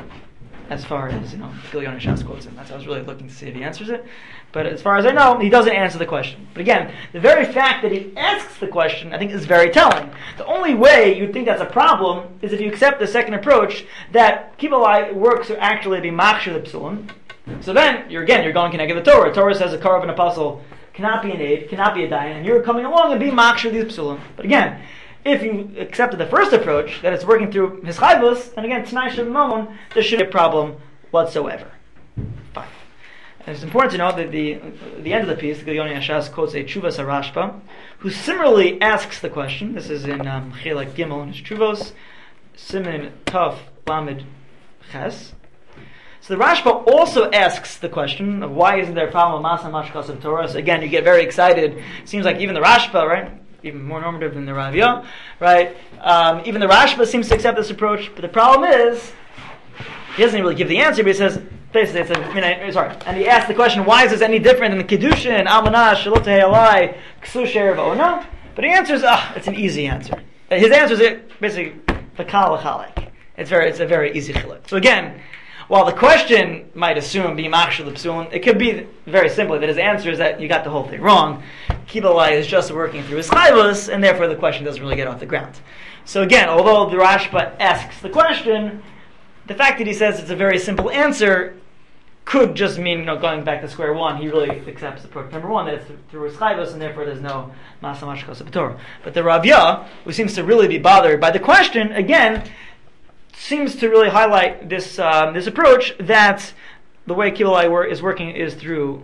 as far as, Gilyoni Shas quotes him. That's I was really looking to see if he answers it. But as far as I know, he doesn't answer the question. But again, the very fact that he asks the question, I think, is very telling. The only way you'd think that's a problem is if you accept the second approach, that Kibalai works to actually be machshir the psulim. So then, you're going connected the Torah. The Torah says a karov and a puzzle cannot be an aid, cannot be a dayan, and you're coming along and being machshir these psulim. But again, if you accepted the first approach, that it's working through his chayvus, then again, Tanai Shem Mamon, there shouldn't be a problem whatsoever. Fine. And it's important to note that the end of the piece, the Gilyoni Hashas quotes a Tshuvas Rashba, who similarly asks the question. This is in Chelek Gimel in his Tshuvos, Simen Tov Lamed Ches. So the Rashba also asks the question of why isn't there a problem with Masna Mashkas of Torah. So again, you get very excited. It seems like even the Rashba, right? Even more normative than the Rav Yah, right? Even the Rashba seems to accept this approach, but the problem is, he doesn't really give the answer, but he says, basically, and he asks the question, why is this any different than the Kiddushin, Almanah, Shalot Alai, Ksu Sher V'Ona? But he answers, it's an easy answer. His answer is basically, L'kal L'chalek. It's a very easy chiluk. So again, while the question might assume be machshir l'psulim, it could be very simply that his answer is that you got the whole thing wrong. Kibalai is just working through his chayvus, and therefore the question doesn't really get off the ground. So again, although the Rashba asks the question, the fact that he says it's a very simple answer could just mean, going back to square one, he really accepts the approach number one, that it's through his chayvus, and therefore there's no Masna Mashkas B'Torah. But the Rav Yah, who seems to really be bothered by the question, again, seems to really highlight this approach that the way Kibalai is working is through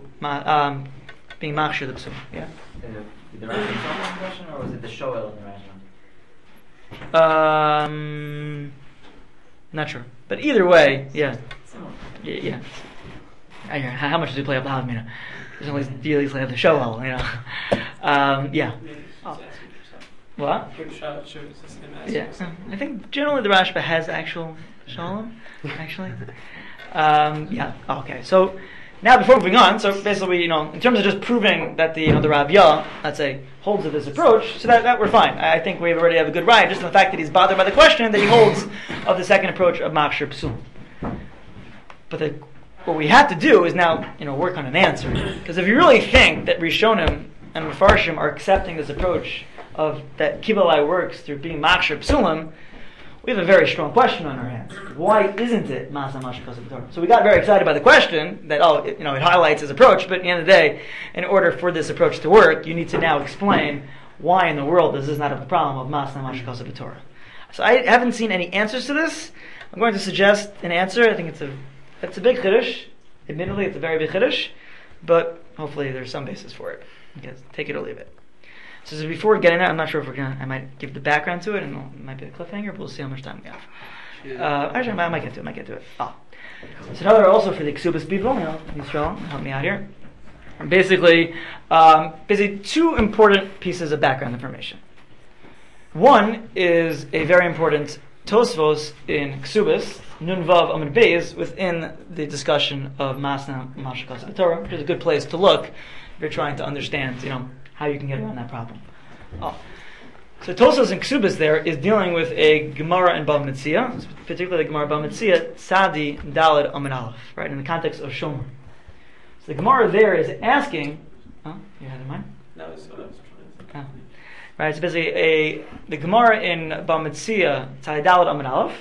being machshir the psulim. Yeah. Did the Rashba solve the question, or was it the Shoel in the Rashba? Not sure, but either way, yeah. Yeah. How much does he play up the Havmina? There's only deals like the Shoel, yeah. Oh. What? Yeah, I think generally the Rashba has actual shalom, actually. Yeah, okay. So now before moving on, so basically, in terms of just proving that the Rav Yah, let's say, holds to this approach, so that we're fine. I think we already have a good ride, just in the fact that he's bothered by the question that he holds of the second approach of machshir psum. But what we have to do is now, work on an answer. Because if you really think that Rishonim and Mefarshim are accepting this approach of that Kibalai works through being machshir psulim, we have a very strong question on our hands. Why isn't it Masna Mashkas B'Torah? So we got very excited by the question that it highlights his approach, but at the end of the day, in order for this approach to work, you need to now explain why in the world does this not have a problem of Masna Mashakasa B'Torah? So I haven't seen any answers to this. I'm going to suggest an answer. I think it's a big chiddush. Admittedly, it's a very big chiddush, but hopefully there's some basis for it. Okay, take it or leave it. So before getting that, I'm not sure if I might give the background to it, and it might be a cliffhanger, but we'll see how much time we have. Actually, I might get to it. So another also for the Ksubas people, Yisrael, help me out here. Basically, two important pieces of background information. One is a very important Tosfos in Ksubas, Nun Vav Amud Beis, within the discussion of Masna Mashakasa B'Torah, which is a good place to look if you're trying to understand, how you can get around that problem. So Tosfos in Ksubas there is dealing with a Gemara in Bava Metzia, particularly the Gemara Bava Metzia, Tzadi Daled Amud Aleph, right, in the context of Shomer. So the Gemara there is asking, you had it in mind? No, that's what I was trying to think. Right, so basically the Gemara in Bava Metzia, Tzadi Daled Amud Aleph,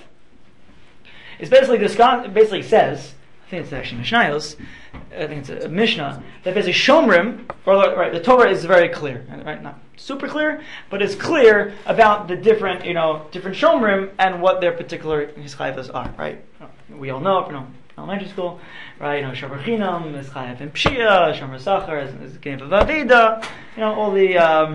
is basically says, I think it's actually Mishnayos, I think it's a Mishnah, that basically Shomrim, the Torah is very clear, right? Not super clear, but it's clear about the different Shomrim and what their particular Hischayvas are, right? We all know from elementary school, right? Shomer Chinam is Chayav in Pshia, Shomer Sachar is Genev Avida, all the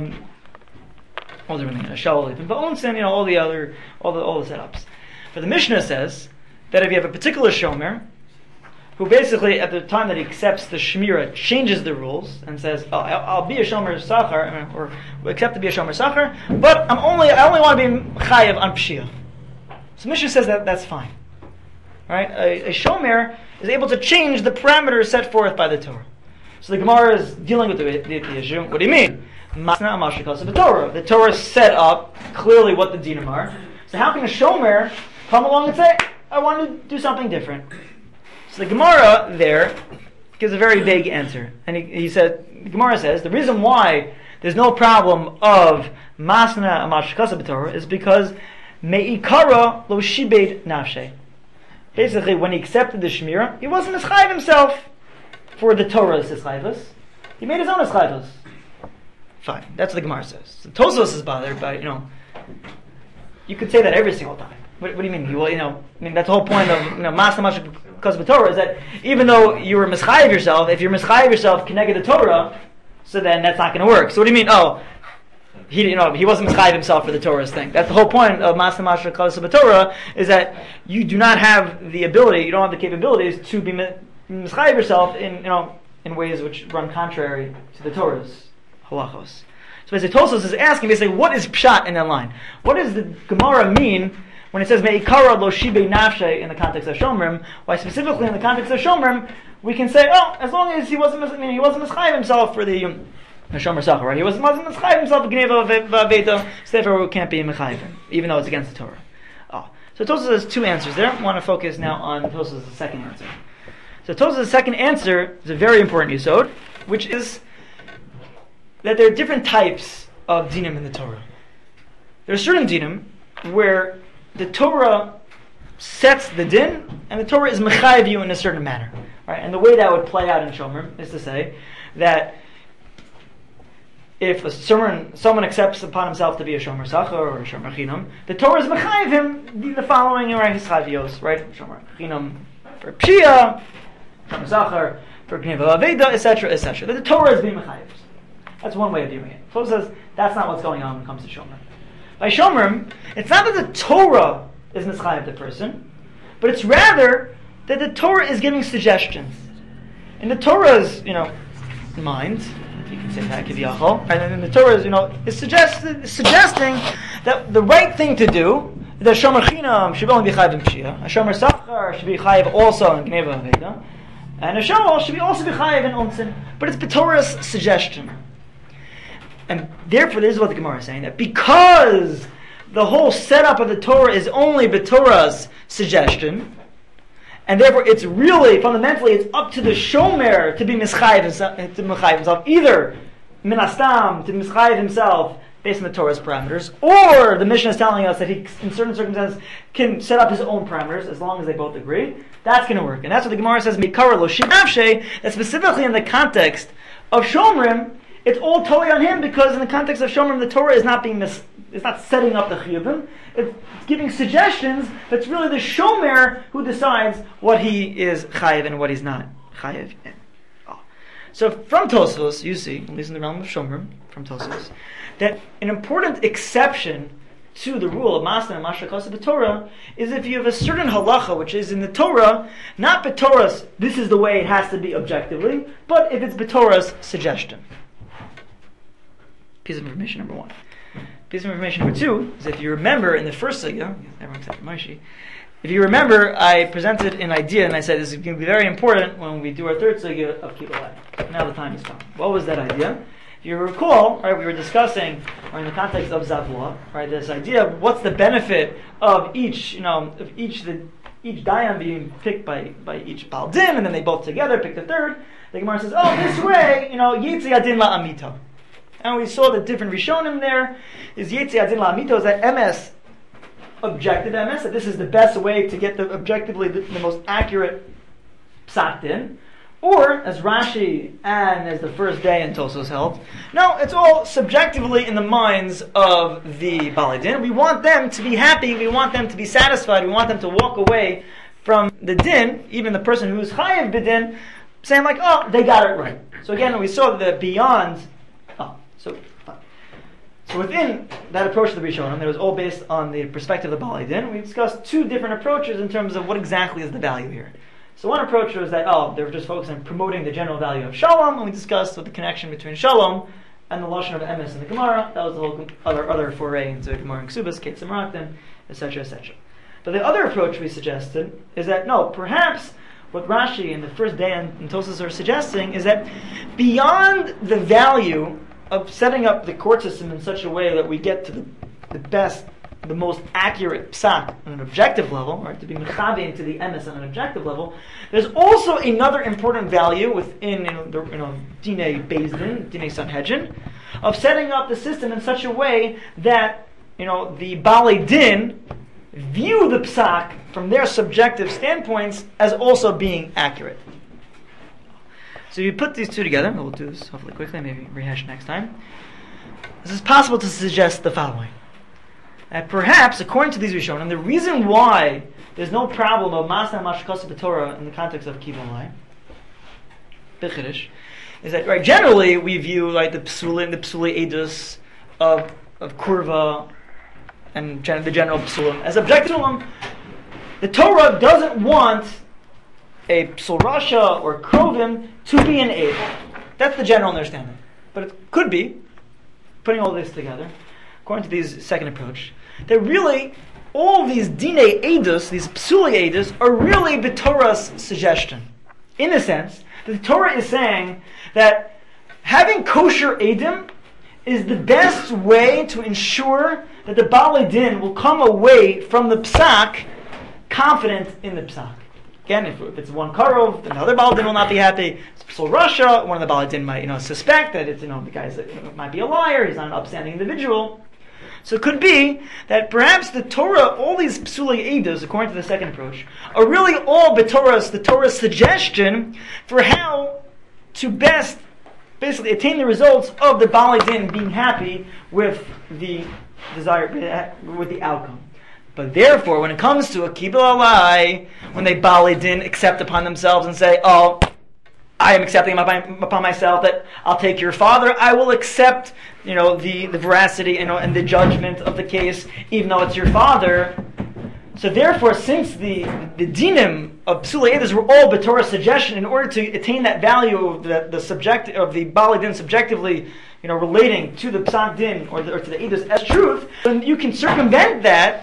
different things, Shaul even Ba'onsin, all the setups. But the Mishnah says that if you have a particular Shomer, who basically, at the time that he accepts the Shemira, changes the rules and says, I'll be a Shomer Sachar, or accept to be a Shomer Sachar, but I only want to be Chayav on Pshia. So Mishnah says that that's fine. Right? A Shomer is able to change the parameters set forth by the Torah. So the Gemara is dealing with the issue. What do you mean? Masna Mashakasa B'Torah. The Torah set up clearly what the dinim are. So how can a Shomer come along and say, I want to do something different? So the Gemara there gives a very vague answer. And the Gemara says, the reason why there's no problem of Masna Mashakasa B'Torah is because Me'ikara lo shibed nafshe. Basically, when he accepted the Shemira, he wasn't Eschayv himself for the Torah's Eschayvus. He made his own Eschayvus. Fine, that's what the Gemara says. So Tosfos is bothered by, you could say that every single time. What do you mean? That's the whole point of Masna Mashakasa B'Torah is that even though you were Mischayev yourself, if you're Mischayev yourself connected to Torah, so then that's not going to work. So what do you mean? He wasn't Mischayev himself for the Torah's thing. That's the whole point of Masna Mashakasa B'Torah is that you do not have the ability, you don't have the capabilities to be Mischayev yourself in ways which run contrary to the Torah's halachos. So basically Tosfos is asking, what is pshat in that line? What does the Gemara mean when it says Me'ikara lo shibei nafshe in the context of Shomrim? Why specifically in the context of Shomrim we can say, as long as he wasn't Mischayev himself for the Shomer Sachar, right? He wasn't Mischayev himself for Genev Aveda, so therefore we can't be Mischayev, even though it's against the Torah. So Tosfos has two answers there. I want to focus now on Tosfos' second answer. So Tosfos' second answer is a very important yesod, which is that there are different types of dinim in the Torah. There are certain dinim where the Torah sets the din, and the Torah is mechayev you in a certain manner, right? And the way that would play out in Shomer is to say that if someone accepts upon himself to be a Shomer Sachar or a Shomer Chinam, the Torah is mechayev him the following his chavios, right? Shomer Chinam for Pshia, Shomer Sachar for Genev Aveda, etc., etc. That the Torah is being mechayev. That's one way of viewing it. So it says that's not what's going on when it comes to Shomer. By Shomer, it's not that the Torah is mischayev the person, but it's rather that the Torah is giving suggestions. In the Torah's, mind, if you can say that, kiviyachol, and then the Torah is suggesting that the right thing to do, that Shomer Chinam should only be chayev in Pshia, a Shomer Sachar should be chayev also in Genev Aveda, and a Shomer should also be chayev in Unsin. But it's the Torah's suggestion. And therefore, this is what the Gemara is saying, that because the whole setup of the Torah is only the Torah's suggestion, and therefore it's really, fundamentally, it's up to the Shomer to be mischayev himself, either minastam, to mischayev himself based on the Torah's parameters, or the Mishnah is telling us that he, in certain circumstances, can set up his own parameters, as long as they both agree. That's going to work. And that's what the Gemara says, Mikara lo shibnafshe, that specifically in the context of Shomrim, it's all totally on him, because in the context of Shomrim, the Torah is not it's not setting up the chiyuvim. It's giving suggestions. But it's really the Shomer who decides what he is chayiv and what he's not chayiv in. So from Tosfos, you see, at least in the realm of Shomrim, from Tosfos, that an important exception to the rule of Masna and Mashra Kosa B'Torah is if you have a certain halacha which is in the Torah, not B'Torah's, this is the way it has to be objectively, but if it's B'Torah's suggestion. Piece of information number one. Piece of information number two is, if you remember in the first sugya, everyone except for Moshe, if you remember, I presented an idea and I said this is going to be very important when we do our third sugya of Kibbutz. Now the time has come. What was that idea? If you recall, right, we were discussing, or in the context of Zavua, right, this idea of what's the benefit of each dayan being picked by each Baal Din, and then they both together pick the third. The Gemara says, oh, this way, Yetzi Adin La'amito. And we saw the different Rishonim there. Is Yetzi Adin La'amito, is that MS, objective MS, that this is the best way to get objectively the most accurate Psak Din. Or, as Rashi and as the first day in Tosfos held, no, it's all subjectively in the minds of the Baalei Din. We want them to be happy, we want them to be satisfied, we want them to walk away from the Din, even the person who's Chayiv B'Din, saying like, oh, they got it right. So again, we saw that beyond, so within that approach to the Rishonim, it was all based on the perspective of the Baalei Din. We discussed two different approaches in terms of what exactly is the value here. So one approach was that, they were just focused on promoting the general value of Shalom, and we discussed what the connection between Shalom and the Lashon of Emes in the Gemara. That was the whole other foray into Gemara and Ksubas, Kate Samraktin, etc., etc. But the other approach we suggested is that, no, perhaps what Rashi and the first day in Tosfos are suggesting is that beyond the value of setting up the court system in such a way that we get to the best, the most accurate psak on an objective level, right, to be mechavein to the emes on an objective level, there's also another important value within Dinei Beis Din, Dinei Sanhedrin, of setting up the system in such a way that the Baalei Din view the psak from their subjective standpoints as also being accurate. So you put these two together, we'll do this hopefully quickly, maybe rehash next time. This is possible to suggest the following. And perhaps, according to these Rishonim, the reason why there's no problem of Masna Mashkasa B'Torah in the context of Kibbutz B'Chiddush is that, right, generally we view like the Psulei Edus of Kurva and the general Psulim as objective Psulim. The Torah doesn't want a Psul Rasha or Krovim to be an Eid. That's the general understanding. But it could be, putting all this together, according to this second approach, that really all these Dinei Edus, these Psulei Edus, are really B'Torah's suggestion. In a sense, the Torah is saying that having kosher Edim is the best way to ensure that the Baalei Din will come away from the Psak confident in the Psak. Again, if it's one Karov, then another Baalei Din will not be happy. It's Psul Rasha, one of the Baalei Din might suspect that it's the guy's might be a liar, he's not an upstanding individual. So it could be that perhaps the Torah, all these Psulei Edus, according to the second approach, are really all the Torah's suggestion for how to best basically attain the results of the Baalei Din being happy with the with the outcome. But therefore, when it comes to a Kibbutz Alai, when they Baalei Din accept upon themselves and say, oh, I am accepting upon myself that I'll take your father, I will accept the veracity and the judgment of the case, even though it's your father. So therefore, since the dinim of Psulei Edus were all B'Torah's suggestion, in order to attain that value of the subject of the Baalei Din subjectively, relating to the Psak Din or to the Edus as truth, then you can circumvent that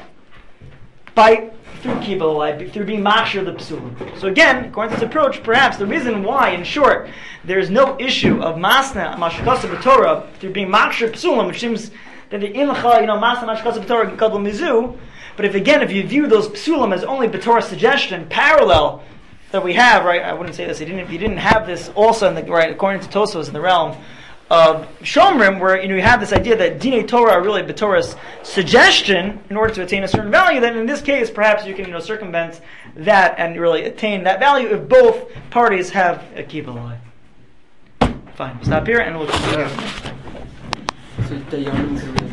through Kibbutz, through being makshir the Psulim. So again, according to this approach, perhaps the reason why, in short, there is no issue of Masna Mashkasa B'Torah through being makshir Psulim, which seems that the Incha, Masna Mashkasa B'Torah Kadol Mizu. But if you view those Psulim as only B'Torah's suggestion, parallel that we have, right? I wouldn't say this. He didn't have this also in the right according to Tosfos in the realm of Shomrim, where you have this idea that Dinei Torah are really B'Torah's suggestion in order to attain a certain value. Then in this case, perhaps you can circumvent that and really attain that value if both parties have a Kibbutz. Fine. Stop here, and we'll continue next time. So Dayanim